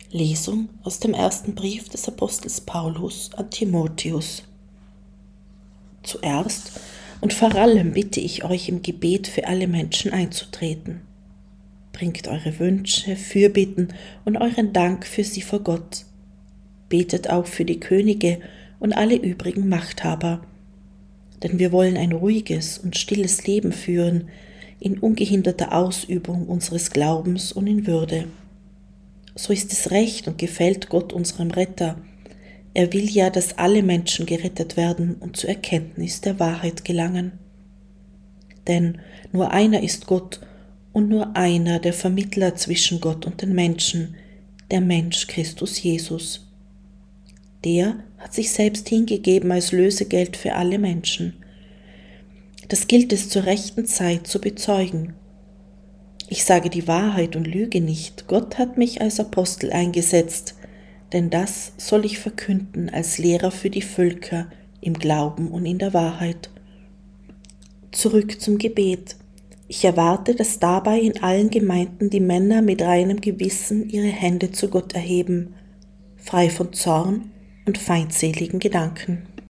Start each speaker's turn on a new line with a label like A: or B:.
A: Lesung aus dem ersten Brief des Apostels Paulus an Timotheus. Zuerst und vor allem bitte ich euch im Gebet für alle Menschen einzutreten. Bringt eure Wünsche, Fürbitten und euren Dank für sie vor Gott. Betet auch für die Könige und alle übrigen Machthaber. Denn wir wollen ein ruhiges und stilles Leben führen, in ungehinderter Ausübung unseres Glaubens und in Würde. So ist es recht und gefällt Gott unserem Retter. Er will ja, dass alle Menschen gerettet werden und zur Erkenntnis der Wahrheit gelangen. Denn nur einer ist Gott und nur einer der Vermittler zwischen Gott und den Menschen, der Mensch Christus Jesus. Der hat sich selbst hingegeben als Lösegeld für alle Menschen. Das gilt es zur rechten Zeit zu bezeugen. Ich sage die Wahrheit und lüge nicht. Gott hat mich als Apostel eingesetzt, denn das soll ich verkünden als Lehrer für die Völker im Glauben und in der Wahrheit. Zurück zum Gebet. Ich erwarte, dass dabei in allen Gemeinden die Männer mit reinem Gewissen ihre Hände zu Gott erheben, frei von Zorn und feindseligen Gedanken.